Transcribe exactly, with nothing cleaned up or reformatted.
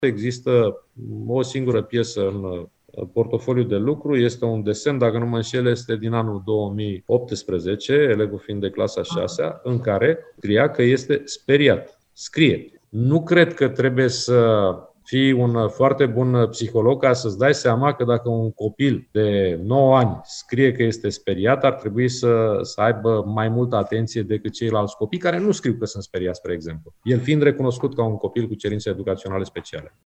Există o singură piesă în portofoliu de lucru, este un desen, dacă nu mă înșel, este din anul două mii optsprezece, elevul fiind de clasa a șasea, în care scria că este speriat. Scrie. Nu cred că trebuie să fii un foarte bun psiholog ca să-ți dai seama că dacă un copil de nouă ani scrie că este speriat, ar trebui să, să aibă mai multă atenție decât ceilalți copii care nu scriu că sunt speriați, spre exemplu. El fiind recunoscut ca un copil cu cerințe educaționale speciale.